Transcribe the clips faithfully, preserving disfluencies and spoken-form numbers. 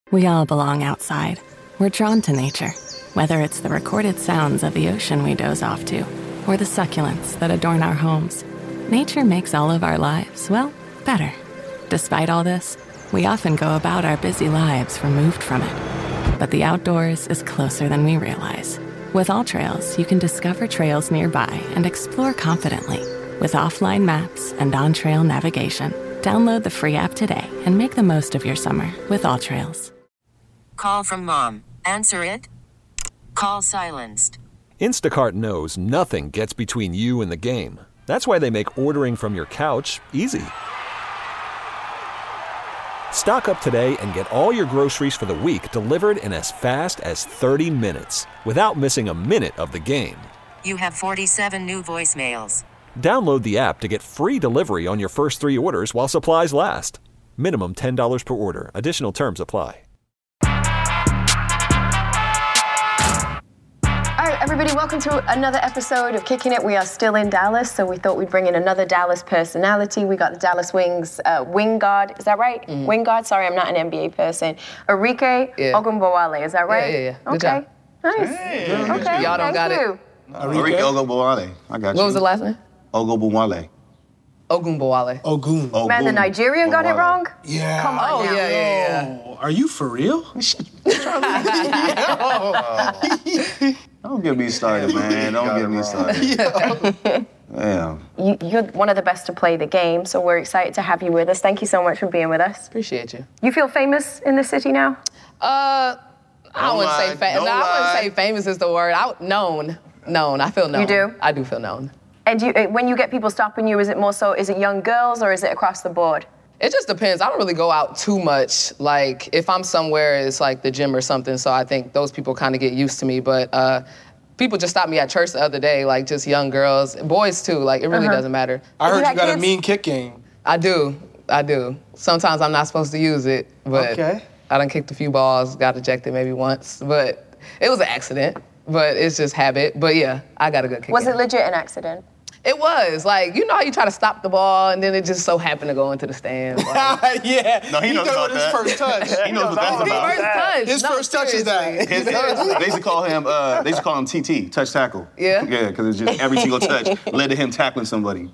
We all belong outside. We're drawn to nature, whether it's the recorded sounds of the ocean we doze off to, or the succulents that adorn our homes. Nature makes all of our lives, well, better. Despite all this, we often go about our busy lives removed from it. But the outdoors is closer than we realize. With AllTrails, you can discover trails nearby and explore confidently. With offline maps and on-trail navigation, download the free app today and make the most of your summer with AllTrails. Call from mom. Answer it. Call silenced. Instacart knows nothing gets between you and the game. That's why they make ordering from your couch easy. Stock up today and get all your groceries for the week delivered in as fast as thirty minutes without missing a minute of the game. You have forty-seven new voicemails. Download the app to get free delivery on your first three orders while supplies last. Minimum ten dollars per order. Additional terms apply. All right, everybody, welcome to another episode of Kicking It. We are still in Dallas, so we thought we'd bring in another Dallas personality. We got the Dallas Wings uh, wing guard. Is that right? Mm-hmm. Wing guard? Sorry, I'm not an N B A person. Enrique yeah. Ogunbowale. Is that right? Yeah, yeah, yeah. Good okay. job. Nice. Hey. Okay. Y'all don't Thank got you. it. Enrique Ogunbowale. I got you. What was the last name? Ogunbowale. Ogunbowale. Ogun. Ogun. Man, the Nigerian got it wrong? Yeah. Come on Oh, now. yeah, yeah, yeah. Are you for real? Don't get me started, man. Don't get me started. Damn. You, you're one of the best to play the game, so we're excited to have you with us. Thank you so much for being with us. Appreciate you. You feel famous in the city now? Uh, I Don't wouldn't lie. say famous. Don't No, I wouldn't lie. say famous is the word. I, known. Known. I feel known. You do? I do feel known. And you, when you get people stopping you, is it more so, is it young girls or is it across the board? It just depends. I don't really go out too much. Like, if I'm somewhere, it's like the gym or something, so I think those people kind of get used to me. But uh, people just stopped me at church the other day, like just young girls, boys too. Like, it really Uh-huh. doesn't matter. I heard You you got got a kids? mean kick game. I do. I do. Sometimes I'm not supposed to use it, but Okay. I done kicked a few balls, got ejected maybe once, but it was an accident. But it's just habit. But yeah, I got a good kick. Was game. it legit an accident? It was. Like, you know how you try to stop the ball and then it just so happened to go into the stand. Like, yeah. No, he knows thought about it was that. his first touch. He knows what that's his about. first touch. His No, first touch is that. His, they used to call him, uh, they used to call him T T, touch tackle. Yeah? Yeah, because it's just every single touch led to him tackling somebody.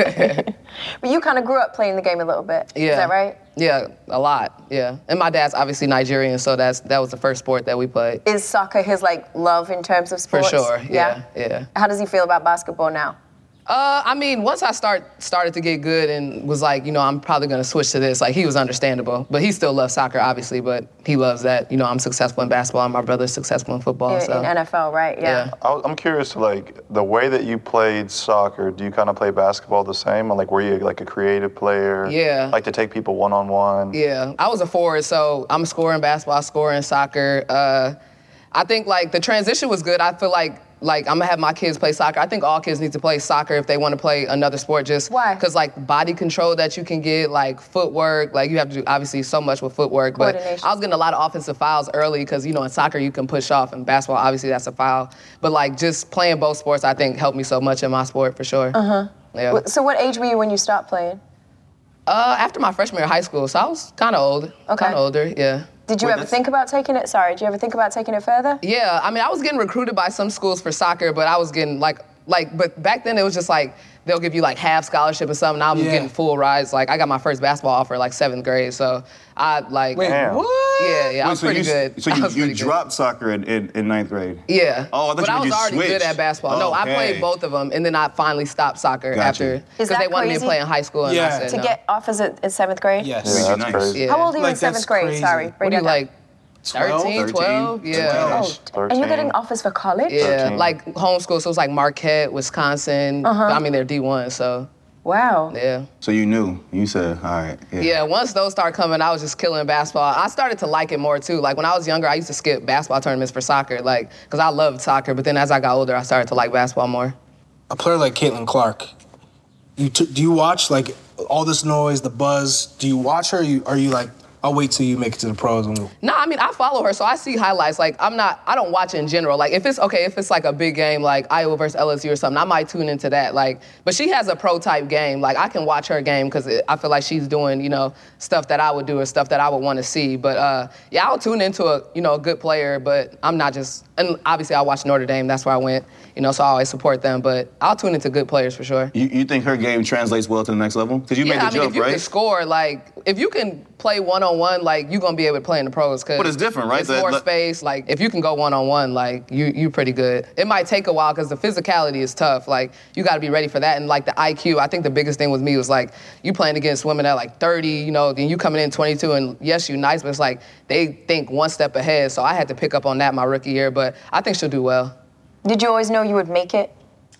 But you kind of grew up playing the game a little bit. Yeah. Is that right? Yeah, a lot, yeah. And my dad's obviously Nigerian, so that's that was the first sport that we played. Is soccer his like love in terms of For sports? sure, yeah, yeah. How does he feel about basketball now? Uh, I mean, once I start started to get good and was like, you know, I'm probably gonna switch to this, like he was understandable. But he still loves soccer, obviously, but he loves that, you know, I'm successful in basketball and my brother's successful in football, In, so. in N F L, right? Yeah. Yeah. I- I'm curious, like, the way that you played soccer, do you kind of play basketball the same? Or, like, were you, like, a creative player? Yeah. Like, to take people one-on-one? Yeah, I was a forward, so I'm scoring basketball, scoring soccer. Uh, I think like the transition was good. I feel like like I'm gonna have my kids play soccer. I think all kids need to play soccer if they want to play another sport. Just Why? Because like body control that you can get, like footwork, like you have to do obviously so much with footwork. But Coordination. I was getting a lot of offensive fouls early because you know in soccer you can push off, and basketball obviously that's a foul. But like just playing both sports, I think helped me so much in my sport for sure. Uh huh. Yeah. Wh- So what age were you when you stopped playing? Uh, after my freshman year of high school, so I was kind of old. Okay. Kind of older, yeah. Did you Wait, ever that's- think about taking it? Sorry, did you ever think about taking it further? Yeah, I mean, I was getting recruited by some schools for soccer, but I was getting like, like, but back then it was just like, they'll give you like half scholarship or something. Now I'm Yeah. getting full rides. Like, I got my first basketball offer like seventh grade, so I like. Wait, Damn. what? Yeah, yeah, I Wait, was so pretty you, good. So I you, was you pretty good. dropped soccer in, in, in ninth grade? Yeah. Oh, I thought but you I was just already good switched. at basketball. No, I Okay. played both of them, and then I finally stopped soccer Gotcha. after Is because that they wanted me to crazy? play in high school, and Yeah. I said To no. get offers at, in seventh grade? Yes. Made Yeah, you that's nice. crazy. Yeah. How old are you Like, in seventh that's grade? crazy. Sorry, What break are you that like? twelve? thirteen, twelve? Yeah. down. Thirteen. Oh, and you're getting offers for college? Yeah, thirteen. like homeschool, so it was like Marquette, Wisconsin. Uh-huh. I mean, they're D one, so Wow. yeah. So you knew. You said, all right. Yeah. Yeah, once those started coming, I was just killing basketball. I started to like it more too. Like when I was younger, I used to skip basketball tournaments for soccer, like, because I loved soccer. But then as I got older, I started to like basketball more. A player like Caitlin Clark, you t- do you watch like all this noise, the buzz? Do you watch her? Or you, are you like I'll wait till you make it to the pros. And No, I mean, I follow her, so I see highlights. Like, I'm not, I don't watch it in general. Like, if it's, okay, if it's like a big game, like Iowa versus L S U or something, I might tune into that. Like, but she has a pro-type game. Like, I can watch her game because I feel like she's doing, you know, stuff that I would do or stuff that I would want to see. But, uh, yeah, I'll tune into a, you know, a good player, but I'm not just, and obviously I watch Notre Dame. That's where I went, you know, so I always support them. But I'll tune into good players for sure. You, you think her game translates well to the next level? Because you yeah, made the I mean, jump, if you right? can score, like, if you can play one-on-one, like, you're going to be able to play in the pros. Cause But it's different, right? It's That- more that- space. Like, if you can go one-on-one, like, you you pretty good. It might take a while because the physicality is tough. Like, you got to be ready for that. And, like, the I Q, I think the biggest thing with me was, like, you playing against women at, like, thirty, you know, then you coming in twenty-two, and yes, you nice, but it's like they think one step ahead. So I had to pick up on that my rookie year, but I think she'll do well. Did you always know you would make it?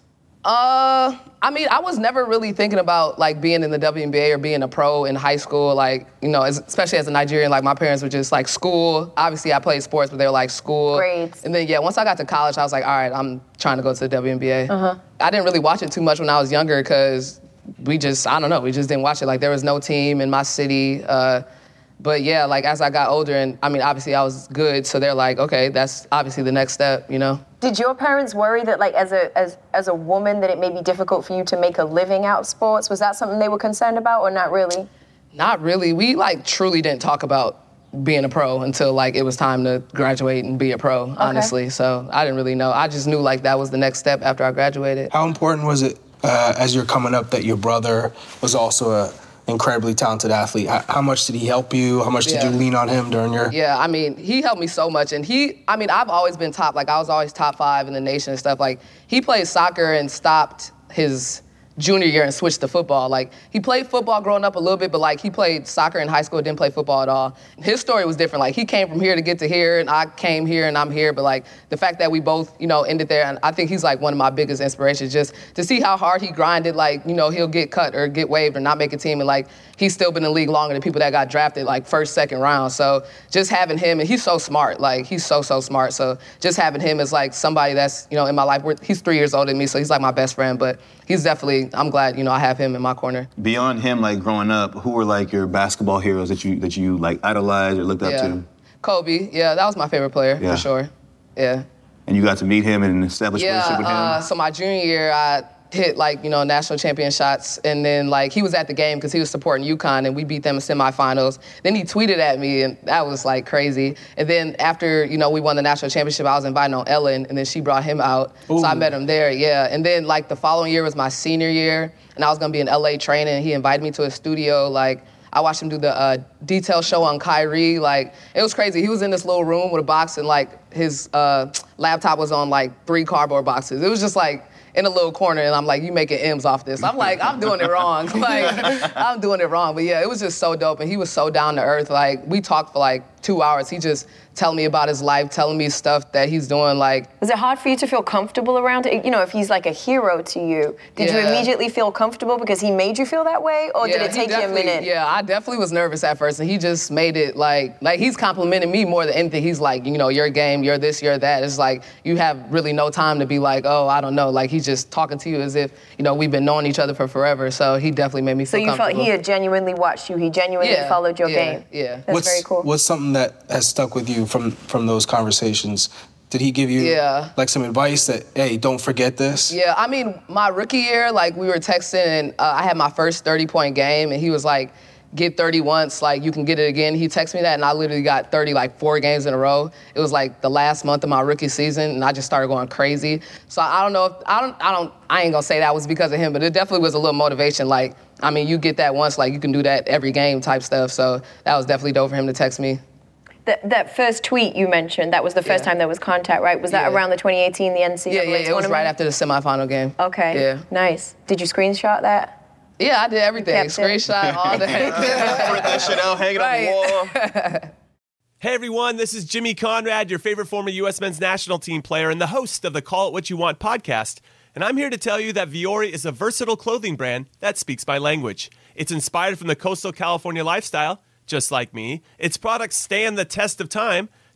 Uh, I mean, I was never really thinking about like being in the W N B A or being a pro in high school. Like, you know, as, especially as a Nigerian, like my parents were just like school. Obviously, I played sports, but they were like school. Grades. And then yeah, once I got to college, I was like, all right, I'm trying to go to the W N B A. Uh-huh. I didn't really watch it too much when I was younger because we just, I don't know, we just didn't watch it. Like there was no team in my city. Uh, But yeah, like as I got older, and I mean, obviously I was good, so they're like, okay, that's obviously the next step, you know? Did your parents worry that, like, as a as as a woman, that it may be difficult for you to make a living out of sports? Was that something they were concerned about, or not really? Not really. We like truly didn't talk about being a pro until like it was time to graduate and be a pro, honestly. So I didn't really know. I just knew like that was the next step after I graduated. how important was it uh, as you're coming up that your brother was also a incredibly talented athlete? How, how much did he help you? How much did Yeah. you lean on him during your... Yeah, I mean, he helped me so much. And he, I mean, I've always been top. Like, I was always top five in the nation and stuff. Like, he played soccer and stopped his junior year and switched to football. Like, he played football growing up a little bit, but, like, he played soccer in high school, didn't play football at all. His story was different. Like, he came from here to get to here, and I came here and I'm here. But, like, the fact that we both, you know, ended there, and I think he's, like, one of my biggest inspirations, just to see how hard he grinded. Like, you know, he'll get cut or get waived or not make a team, and, like, he's still been in the league longer than people that got drafted, like, first, second round. So just having him, and he's so smart. Like, he's so, so smart. So just having him as, like, somebody that's, you know, in my life. We're, he's three years older than me, so he's, like, my best friend. But he's definitely, I'm glad, you know, I have him in my corner. Beyond him, like growing up, who were like your basketball heroes that you that you like idolized or looked up Yeah. to? Kobe, yeah, that was my favorite player, Yeah. for sure. Yeah. And you got to meet him and establish a Yeah, relationship with him? uh, so my junior year, I hit like, you know, national champion shots, and then like he was at the game because he was supporting UConn, and we beat them in semifinals. Then he tweeted at me, and that was like crazy. And then after, you know, we won the national championship, I was invited on Ellen, and then she brought him out. Ooh. So I met him there, yeah. And then like the following year was my senior year, and I was gonna be in L A training, and he invited me to his studio. Like, I watched him do the uh, detail show on Kyrie. Like, it was crazy. He was in this little room with a box, and like his uh, laptop was on like three cardboard boxes. It was just like in a little corner, and I'm like, you making M's off this. I'm like, I'm doing it wrong. Like, I'm doing it wrong. But yeah, it was just so dope, and he was so down to earth. Like, we talked for like two hours. He just telling me about his life, telling me stuff that he's doing. Like, Was it hard for you to feel comfortable around it? You know, if he's like a hero to you, did you Yeah. immediately feel comfortable because he made you feel that way, or did Yeah, it he take you a definitely- minute? Yeah, I definitely was nervous at first, and he just made it like, like he's complimenting me more than anything. He's like, you know, your game, you're this, you're that. It's like, you have really no time to be like, oh, I don't know. Like, he's just talking to you as if, you know, we've been knowing each other for forever. So he definitely made me So feel you felt comfortable. he had genuinely watched you. He genuinely Yeah, followed your yeah, game. yeah. That's what's, very cool. What's something that has stuck with you from, from those conversations? Did he give you Yeah. like some advice that, hey, don't forget this? Yeah, I mean, my rookie year, like, we were texting, and uh, I had my first thirty-point game, and he was like, get thirty once, like, you can get it again. He texted me that, and I literally got thirty, like, four games in a row. It was, like, the last month of my rookie season, and I just started going crazy. So I don't know if, I don't, I don't, I ain't gonna say that was because of him, but it definitely was a little motivation. Like, I mean, you get that once, like, you can do that every game type stuff. So that was definitely dope for him to text me. That, that first tweet you mentioned, that was the first Yeah. time there was contact, right? Was that Yeah. around the twenty eighteen, the N C double A Yeah, yeah, it was tournament? right after the semifinal game. Okay, Yeah. nice. Did you screenshot that? Yeah, I did everything. Kept it. Screenshot, all that. Print that shit out, hang it on the wall. Hey everyone, this is Jimmy Conrad, your favorite former U S men's national team player and the host of the Call It What You Want podcast. And I'm here to tell you that Viore is a versatile clothing brand that speaks my language. It's inspired from the coastal California lifestyle, just like me. Its products stand the test of time.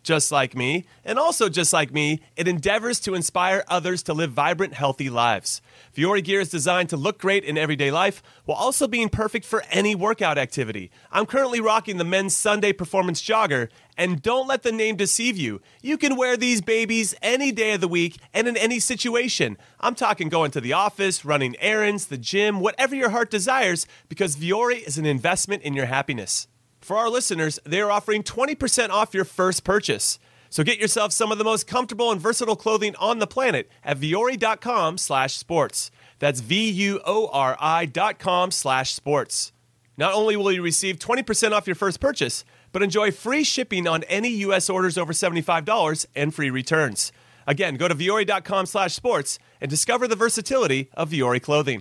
just like me, and also just like me, it endeavors to inspire others to live vibrant, healthy lives. Vuori gear is designed to look great in everyday life while also being perfect for any workout activity. I'm currently rocking the men's Sunday Performance Jogger, and don't let the name deceive you. You can wear these babies any day of the week and in any situation. I'm talking going to the office, running errands, the gym, whatever your heart desires, because Vuori is an investment in your happiness. For our listeners, they are offering twenty percent off your first purchase. So get yourself some of the most comfortable and versatile clothing on the planet at Vuori.com slash sports. That's V-U-O-R-I dot com slash sports. Not only will you receive twenty percent off your first purchase, but enjoy free shipping on any U S orders over seventy-five dollars and free returns. Again, go to Vuori.com slash sports and discover the versatility of Vuori clothing.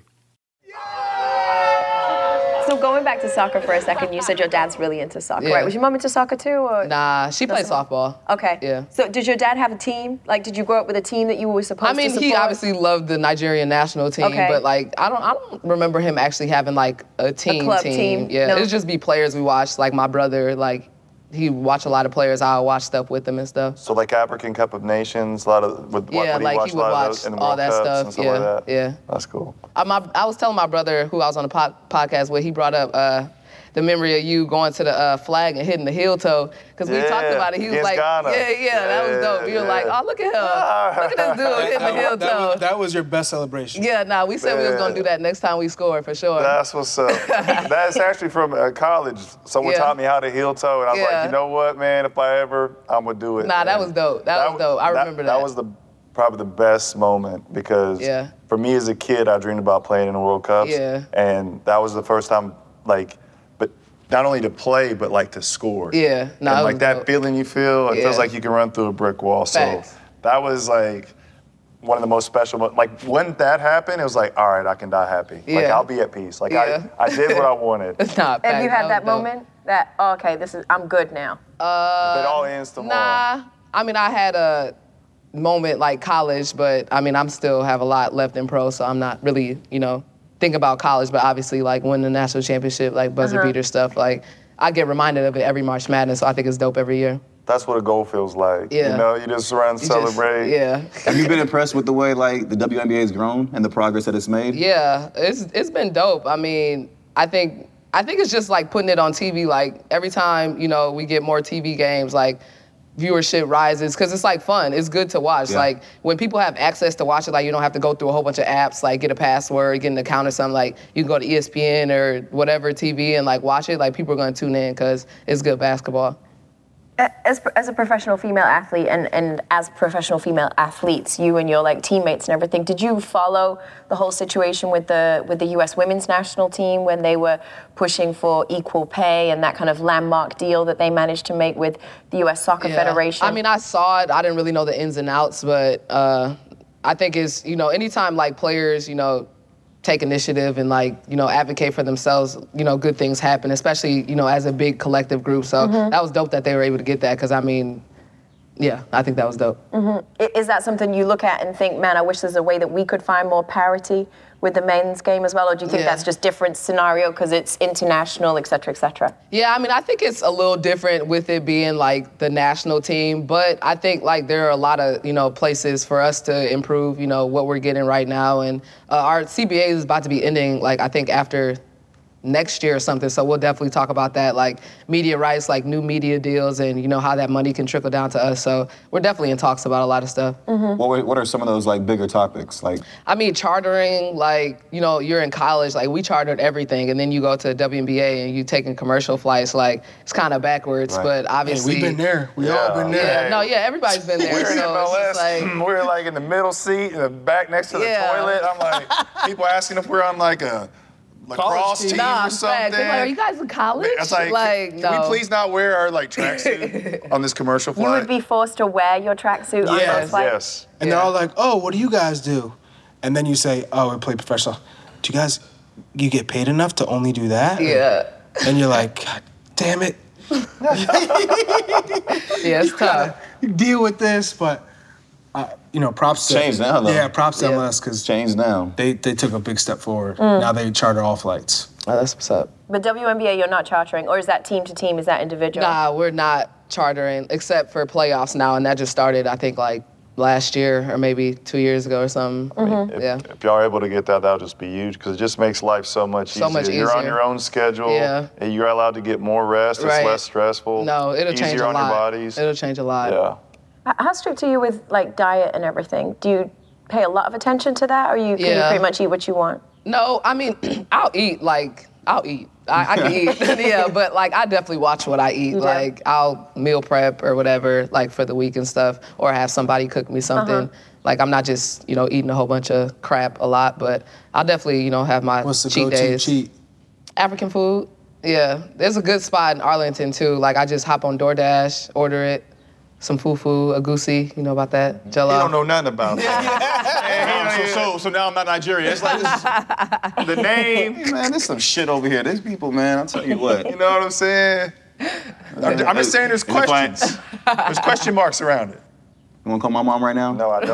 So going back to soccer for a second, you said your dad's really into soccer, Yeah. right? Was your mom into soccer too? Or? Nah, she played Doesn't- softball. Okay. Yeah. So did your dad have a team? Like, did you grow up with a team that you were supposed I mean, to support? he obviously loved the Nigerian national team, Okay. but like I don't, I don't remember him actually having like a team. club team? Yeah, No. it would just be players we watched. Like my brother, like he watched a lot of players. I would watch stuff with him and stuff. So like African Cup of Nations, a lot of with what Yeah, would he like watch he a lot would of watch those in the all World that Cups stuff, and stuff yeah, like that. yeah. That's cool. I, my, I was telling my brother who I was on the po- podcast with, he brought up uh, the memory of you going to the uh, flag and hitting the heel toe, because we Yeah, talked about it. He was against like, Ghana. yeah, yeah, that was dope. You were Yeah, like, yeah. oh, look at him. Look at this dude hitting the heel That, that toe. was, that was your best celebration. Yeah, nah, we said we was Yeah. gonna do that next time we score for sure. That's what's up. That's actually from uh, college. Someone Yeah. taught me how to heel toe, and I was Yeah. like, you know what, man? If I ever, I'm gonna do it. Nah, that And was dope. That was dope. I remember that. That was the probably the best moment because Yeah. for me as a kid, I dreamed about playing in the World Cups. Yeah. And that was the first time, like, but not only to play, but like to score. Yeah, nah, and it like was that dope. feeling you feel, it feels Yeah. like you can run through a brick wall. Facts. So that was like one of the most special. mo- Like when that happened, it was like, all right, I can die happy. Like Yeah. I'll be at peace. Like Yeah. I, I did what I wanted. If Nah, Have you facts, had that was dope. moment that, oh, okay, this is, I'm good now? it all ends tomorrow. Nah, I mean, I had a moment like college, but I mean, I'm still have a lot left in pro, so I'm not really, you know, thinking about college, but obviously like winning the national championship, like buzzer Uh-huh. beater stuff, like I get reminded of it every March Madness, so I think it's dope every year. That's what a goal feels like. Yeah. You know, you just run, You just- celebrate. yeah. Have you been impressed with the way like the W N B A has grown and the progress that it's made? Yeah, it's it's been dope. I mean, I think I think it's just like putting it on T V. Like every time, you know, we get more T V games, like viewership rises because it's like fun. It's good to watch. Yeah. Like when people have access to watch it, like you don't have to go through a whole bunch of apps, like get a password, get an account or something. Like you can go to E S P N or whatever T V and like watch it. Like people are gonna tune in because it's good basketball. As, as a professional female athlete and, and as professional female athletes, you and your like teammates and everything, did you follow the whole situation with the with the U S women's national team when they were pushing for equal pay and that kind of landmark deal that they managed to make with the U S Soccer Yeah. Federation? I mean, I saw it. I didn't really know the ins and outs, but uh, I think it's, you know, anytime like players, you know, take initiative and like, you know, advocate for themselves, you know, good things happen, especially, you know, as a big collective group. So Mm-hmm. that was dope that they were able to get that because, I mean, yeah, I think that was dope. I- Is that something you look at and think, man, I wish there's a way that we could find more parity with the men's game as well? Or do you think Yeah. that's just different scenario because it's international, et cetera, et cetera? Yeah, I mean, I think it's a little different with it being like the national team, but I think like there are a lot of, you know, places for us to improve, you know, what we're getting right now. And uh, our C B A is about to be ending, like, I think after next year or something. So we'll definitely talk about that, like media rights, like new media deals and, you know, how that money can trickle down to us. So we're definitely in talks about a lot of stuff. What, were- what are some of those like bigger topics? Like I mean, chartering, like, you know, you're in college, like we chartered everything, and then you go to W N B A and you taking commercial flights, like it's kind of backwards, Right. but Hey, obviously. we've been there. We all Yeah. been there. Yeah, no, yeah, everybody's been there. We're in so M L it's S. just like, We're like in the middle seat in the back next to the Yeah. toilet. I'm like, people asking if we're on like a lacrosse team. team nah, or something. facts. They're like, are you guys in college? It's like, like can no. we please not wear our like tracksuit on this commercial You flight? would be forced to wear your tracksuit on Yes, those flights? Yes. And they're all like, oh, what do you guys do? And then you say, oh, I play professional. Do you guys, you get paid enough to only do that? Yeah. And you're like, God damn it. Yeah, it's tough. You deal with this, but, uh, you know, props to... Changed now, though. Yeah, props to Yeah. M L S because change now. they, they took a big step forward. Mm. Now they charter all flights. Oh, that's what's up. But W N B A, you're not chartering, or is that team to team? Is that individual? Nah, we're not. chartering except for playoffs now, and that just started, I think, like last year or maybe two years ago or something. If, Yeah. if y'all are able to get that, that'll just be huge because it just makes life so much So easier. much You're on easier. your own schedule. Yeah. And you're allowed to get more rest. It's Right. less stressful. No, it'll easier change a on lot. your bodies. It'll change a lot. Yeah. H- How strict are you with like diet and everything? Do you pay a lot of attention to that, or you can you Yeah. pretty much eat what you want? No, I mean, I'll eat, like, I'll eat. I, I can eat, yeah, but like I definitely watch what I eat. You do? Like I'll meal prep or whatever, like for the week and stuff, or have somebody cook me something. Uh-huh. Like I'm not just, you know, eating a whole bunch of crap a lot, but I'll definitely, you know, have my What's the cheat go-to days. cheat? African food. Yeah, there's a good spot in Arlington too. Like I just hop on DoorDash, order it, some fufu, agusi. You know about that? Jello. You don't know nothing about that. so, so, so now I'm not Nigerian. It's like this, the name. Hey, man, there's some shit over here. There's people, man. I'll tell you what. You know what I'm saying? I'm, I'm just saying there's questions. There's question marks around it. You want to call my mom right now? No, I don't.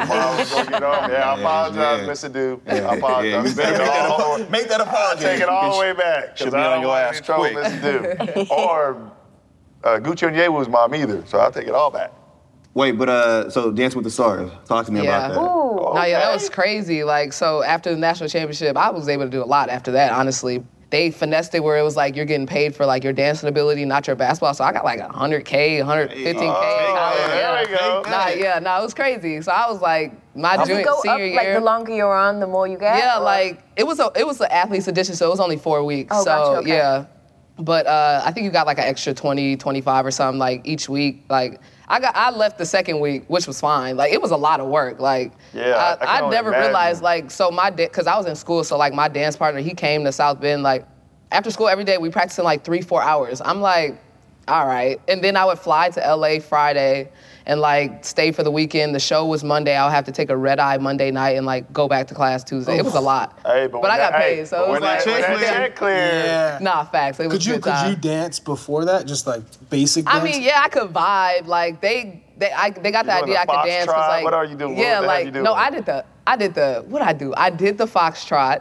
I was gonna get on. Yeah, I apologize, yeah. Mister Dude. Yeah, I apologize. yeah, you better make that, make that apology. Take it all the way back. Should Because be I on don't your want to ass be in trouble, quick. Mister Dude. Or uh, Gucci Onyewu's mom either. So I'll take it all back. Wait, but uh, so Dance with the Stars. Talk to me Yeah. about that. Ooh. No, yeah, that Okay. was crazy. Like, so after the national championship, I was able to do a lot after that, honestly. They finessed it where it was like you're getting paid for like your dancing ability, not your basketball. So I got like one hundred K, one hundred fifteen K. Oh, there we go. Nah, yeah, no, it was crazy. So I was like, my Does it junior, go up senior like year. the longer you're on, the more you get? Yeah, or- like it was a it was an athlete's edition, so it was only four weeks. Oh, so gotcha, okay. yeah. But uh, I think you got like an extra twenty, twenty-five or something like each week. Like I got I left the second week, which was fine. Like it was a lot of work. Like Yeah, I- I can I, only never imagine. realized like so my because I was in school, so like my dance partner, he came to South Bend like after school every day. We practicing like three, four hours. I'm like, all right. And then I would fly to L A Friday and like stay for the weekend. The show was Monday. I would have to take a red eye Monday night and like go back to class Tuesday. It was a lot. Hey, but, But when I got that, paid, hey, so but it was when that, like- when that when that check cleared. Yeah. Nah, facts. It was Could you good could time. you dance before that? Just like basic dance? I mean, yeah, I could vibe. Like they, they, I, they got the You doing idea I the could dance. 'cause, foxtrot? Like, What are you doing? What Yeah, the heck like you doing? no, I did the, I did the, what I do? I did the foxtrot.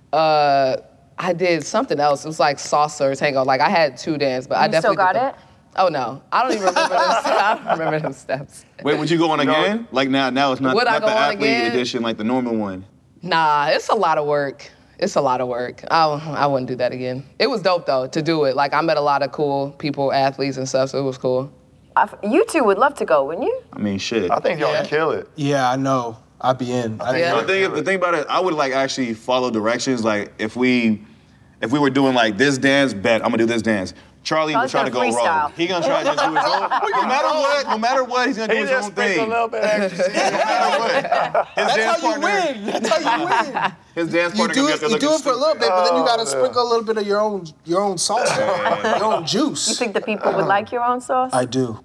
Uh, I did something else. It was like salsa or tango. Like I had two dance, but I You still definitely got did the, it? Oh no, I don't even remember them. I don't remember them steps. Wait, would you go on know- again? Like now, now it's not, Would I not go the on athlete again? edition, like the normal one. Nah, it's a lot of work. It's a lot of work. I, I wouldn't do that again. It was dope though to do it. Like I met a lot of cool people, athletes and stuff, so it was cool. I- You two would love to go, wouldn't you? I mean, shit. I think y'all Yeah. would kill it. Yeah, I know. I'd be in. I Yeah. The thing, the thing about it, I would like actually follow directions. Like if we, if we were doing like this dance, bet I'm gonna do this dance. Charlie would Charlie's try to go gonna freestyle. rogue. He gonna try to just do his own. No matter what, no matter what, he's gonna do He his just own sprinkle a thing. little bit extra. No matter what. His That's dance how you partner. win. That's how you win. His dance You partner do gonna it, be you up do there it for a looking little bit, but then you gotta Oh, sprinkle a little bit of your own your own salsa, your own juice. You think the people would like your own sauce? I do.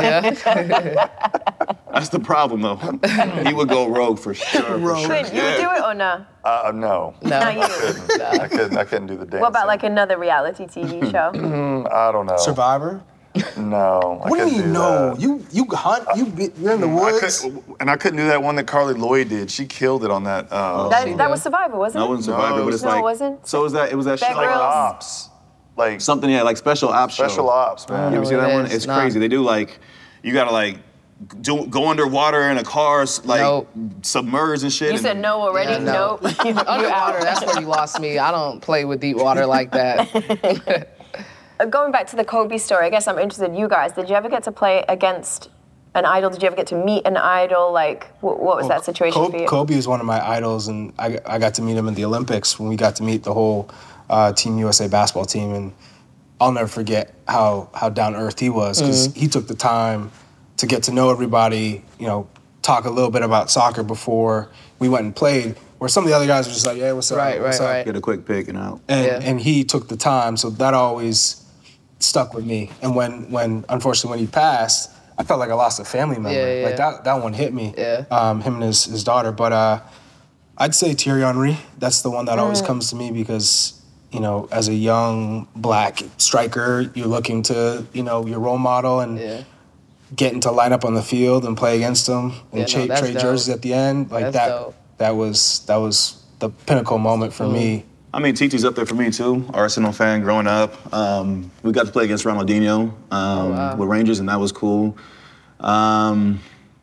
That's the problem, though. He would go rogue for sure. For Rogue. sure. Quinn, you would do it or no? Uh, no. No. Not you. I couldn't. I couldn't do the dance. What about like another reality T V show? I don't know. Survivor? No. I What do you couldn't mean no? that. You you hunt, you be- you're in the I woods. couldn't, and I couldn't do that one that Carly Lloyd did. She killed it on that. Uh, That, that was Survivor, wasn't I it? wasn't Survivor, No, but it's no, it like. wasn't. So is that? It was that Bear shit like like Grylls. ops, like something, yeah, like special ops show. special ops, man. You ever see know that what one? it is. It's Nah. crazy. They do like, you gotta like, do, go underwater in a car, s- like Nope. submerge and shit. You and said no already? Yeah, no. Nope. You're Underwater, out. that's where you lost me. I don't play with deep water like that. Uh, Going back to the Kobe story, I guess I'm interested in you guys. Did you ever get to play against an idol? Did you ever get to meet an idol? Like, what, what was that situation Kobe, for you? Kobe is one of my idols, and I, I got to meet him in the Olympics when we got to meet the whole uh, Team U S A basketball team, and I'll never forget how how down to earth he was because he took the time to get to know everybody. You know, talk a little bit about soccer before we went and played. Where some of the other guys were just like, "Yeah, what's up? Right, what's right, up?" right. get a quick pick and out. And, Yeah. and he took the time, so that always stuck with me. And when, when unfortunately, when he passed, I felt like I lost a family member. Yeah, yeah. Like that, that one hit me. Yeah. Um, him and his, his daughter. But uh, I'd say Thierry Henry. That's the one that always comes to me because, you know, as a young black striker, you're looking to, you know, your role model and Yeah. getting to line up on the field and play against them and Yeah, no, cha- that's trade dope. jerseys at the end. Like That's that. dope. That was that was the pinnacle moment for me I mean, T T's up there for me too. Arsenal fan growing up. Um, we got to play against Ronaldinho um, oh, wow. with Rangers, and that was cool. Um,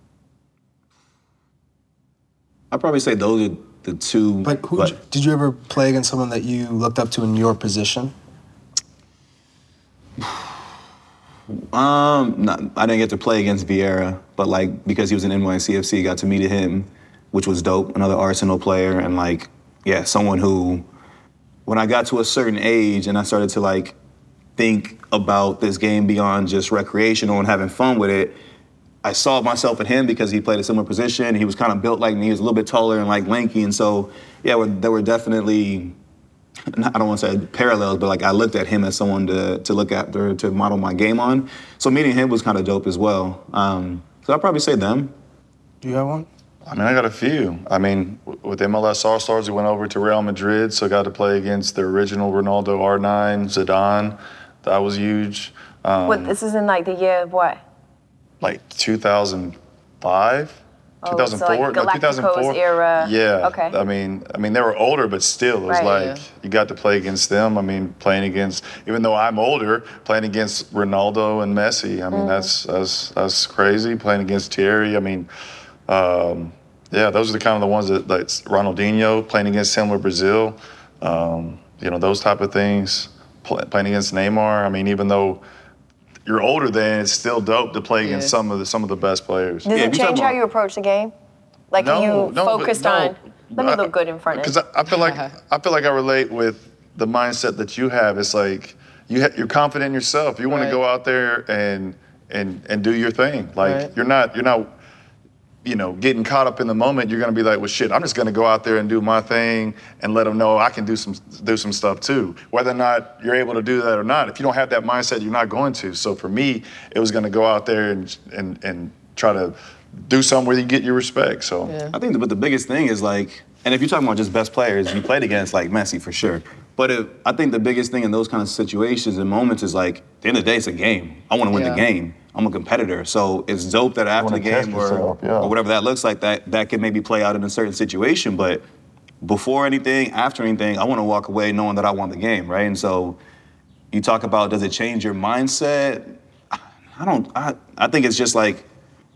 I'd probably say those are the two. But who but, did you ever play against someone that you looked up to in your position? Um, not, I didn't get to play against Vieira, but like because he was in N Y C F C, got to meet him, which was dope. Another Arsenal player, and like, yeah, someone who, when I got to a certain age and I started to like think about this game beyond just recreational and having fun with it, I saw myself in him because he played a similar position. He was kind of built like me. He was a little bit taller and like lanky, and so yeah, there were definitely, I don't want to say parallels, but like I looked at him as someone to to look after, to model my game on. So meeting him was kind of dope as well. Um, so I'd probably say them. Do you have one? I mean, I got a few. I mean, with M L S All-Stars, we went over to Real Madrid, so I got to play against the original Ronaldo, R nine, Zidane. That was huge. Um, what, this is in like the year of what? Like two thousand five? Oh, two thousand four? so like no, two thousand four era. Yeah. Okay. I mean, I mean, they were older, but still, it was right, like yeah. you got to play against them. I mean, playing against, even though I'm older, playing against Ronaldo and Messi. I mean, mm. that's that's that's crazy. Playing against Thierry. I mean, um, yeah, those are the kind of the ones that, like Ronaldinho, playing against him with Brazil. Um, you know, those type of things. Play, playing against Neymar. I mean, even though you're older than, it's still dope to play against yeah. some of the some of the best players. Does yeah, it change how you approach the game? Like no, are you no, focused no, on, let me look good in front of Because I, I feel like I feel like I relate with the mindset that you have. It's like you ha- you're confident in yourself. You want right. to go out there and and and do your thing. Like right. you're not you're not you know, getting caught up in the moment. You're gonna be like, well, shit, I'm just gonna go out there and do my thing and let them know I can do some do some stuff too. Whether or not you're able to do that or not, if you don't have that mindset, you're not going to. So for me, it was gonna go out there and and and try to do something where you get your respect. So yeah. I think, the, but the biggest thing is like, and if you're talking about just best players, you played against like Messi for sure. But if, I think the biggest thing in those kind of situations and moments is like, at the end of the day, it's a game. I want to win yeah. the game. I'm a competitor, so it's dope that after the game or, yourself, yeah. or whatever that looks like, that that can maybe play out in a certain situation. But before anything, after anything, I want to walk away knowing that I won the game, right? And so you talk about, does it change your mindset? I don't. I I think it's just like,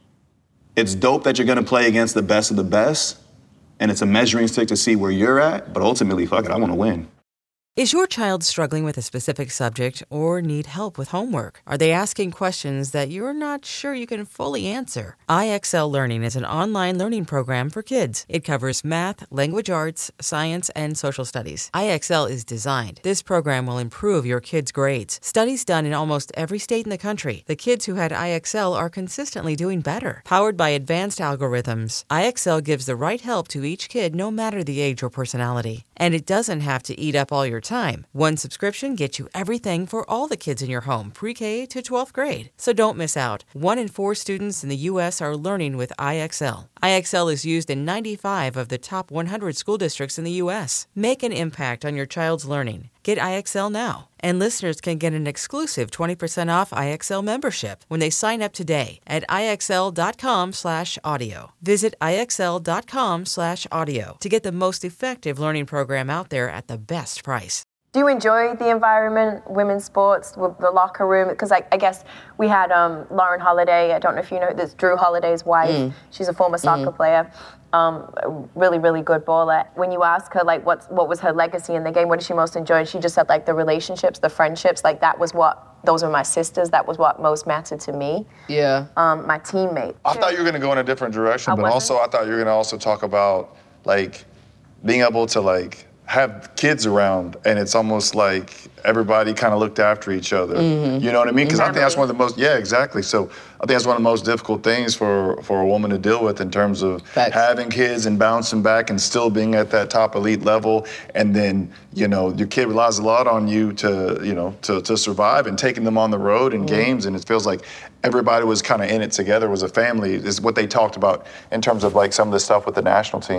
it's dope that you're going to play against the best of the best, and it's a measuring stick to see where you're at. But ultimately, fuck it, I want to win. Is your child struggling with a specific subject or need help with homework? Are they asking questions that you're not sure you can fully answer? I X L Learning is an online learning program for kids. It covers math, language arts, science, and social studies. I X L is designed. This program will improve your kids' grades. Studies done in almost every state in the country. The kids who had I X L are consistently doing better. Powered by advanced algorithms, I X L gives the right help to each kid no matter the age or personality. And it doesn't have to eat up all your time. One subscription gets you everything for all the kids in your home, pre-K to twelfth grade. So don't miss out. One in four students in the U S are learning with I X L. I X L is used in ninety-five of the top one hundred school districts in the U S. Make an impact on your child's learning. Get I X L now. And listeners can get an exclusive twenty percent off I X L membership when they sign up today at IXL.com slash audio. Visit IXL.com slash audio to get the most effective learning program out there at the best price. Do you enjoy the environment, women's sports, with the locker room? Because I, I guess we had um, Lauren Holiday. I don't know if you know this, Drew Holiday's wife. Mm. She's a former soccer mm-hmm. player. Um, a really, really good baller. When you ask her, like, what's, what was her legacy in the game? What did she most enjoy? She just said, like, the relationships, the friendships. Like, that was what, those were my sisters. That was what most mattered to me. Yeah. Um, my teammates. I thought you were going to go in a different direction, I but wasn't. also I thought you were going to also talk about, like, being able to, like, have kids around, and it's almost like everybody kind of looked after each other. Mm-hmm. You know what I mean? Because I think that's one of the most, yeah, exactly. So I think that's one of the most difficult things for, for a woman to deal with in terms of Facts. having kids and bouncing back and still being at that top elite level. And then, you know, your kid relies a lot on you to, you know, to, to survive, and taking them on the road in mm-hmm. games. And it feels like everybody was kind of in it together, was a family, is what they talked about in terms of like some of the stuff with the national team.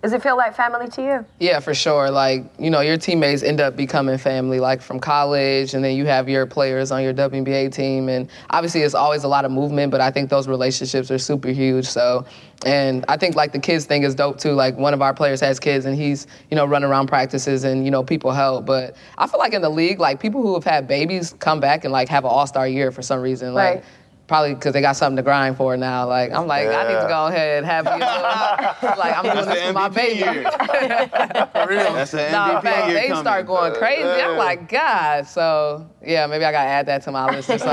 Does it feel like family to you? Yeah, for sure. Like, you know, your teammates end up becoming family, like from college, and then you have your players on your W N B A team. And obviously it's always a lot of movement, but I think those relationships are super huge. So, and I think like the kids thing is dope too. Like one of our players has kids and he's, you know, running around practices and, you know, people help. But I feel like in the league, like people who have had babies come back and like have an all-star year for some reason. Like, right. Probably because they got something to grind for now. Like, I'm like, yeah. I need to go ahead and have, you know, like, I'm doing this for my baby. For real. That's the M V P no, fact, year they coming. start going crazy. Uh, I'm like, God. So, yeah, maybe I got to add that to my list or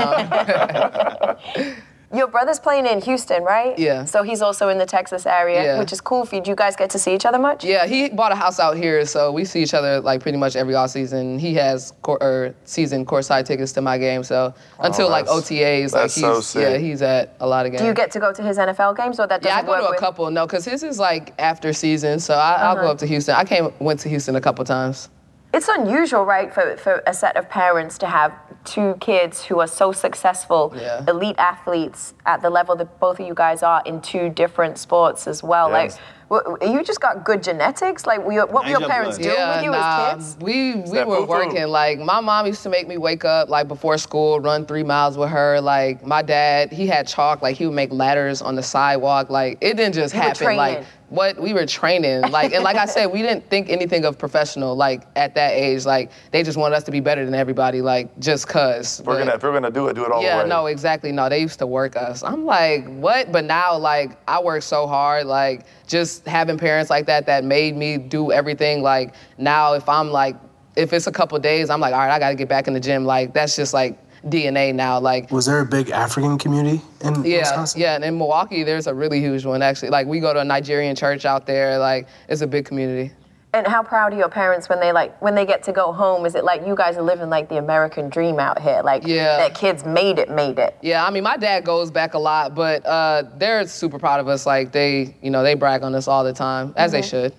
something. Your brother's playing in Houston, right? Yeah. So he's also in the Texas area, Yeah. which is cool for you. Do you guys get to see each other much? Yeah, he bought a house out here, so we see each other like pretty much every off season. He has cor- or season courtside tickets to my game, so until Oh, like O that's- T As, like that's so he's sick. yeah, he's at a lot of games. Do you get to go to his N F L games, or that doesn't Yeah, I go work to a with? couple. No, because his is like after season, so I, I'll go Uh-huh. up to Houston. I came went to Houston a couple times. It's unusual, right, for, for a set of parents to have two kids who are so successful, Yeah. elite athletes at the level that both of you guys are in two different sports as well. Yes. Like, w- you just got good genetics? Like, were your, what were your Major parents blood. doing Yeah, with you nah, as kids? we we that were poo-poo. working. Like my mom used to make me wake up like before school, run three miles with her. Like my dad, he had chalk. Like he would make ladders on the sidewalk. Like it didn't just You were happen. Like training. what we were training. Like and like I said, we didn't think anything of professional. Like at that age, like they just wanted us to be better than everybody. Like just cause. If we're But- gonna if we're gonna do it, do it all yeah, the way. no, exactly. No, they used to work us. I'm like, what? But now, like, I work so hard. Like, just having parents like that that made me do everything. Like, now if I'm like, if it's a couple days, I'm like, all right, I got to get back in the gym. Like, that's just like D N A now. Like, Was there a big African community in yeah, Wisconsin? yeah. And in Milwaukee, there's a really huge one actually. Like, we go to a Nigerian church out there. Like, it's a big community. And how proud are your parents when they like when they get to go home? Is it like you guys are living like the American dream out here? Like Yeah. that kids made it, made it. Yeah, I mean, my dad goes back a lot, but uh, they're super proud of us. Like, they, you know, they brag on us all the time, as they should.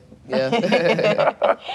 Yeah.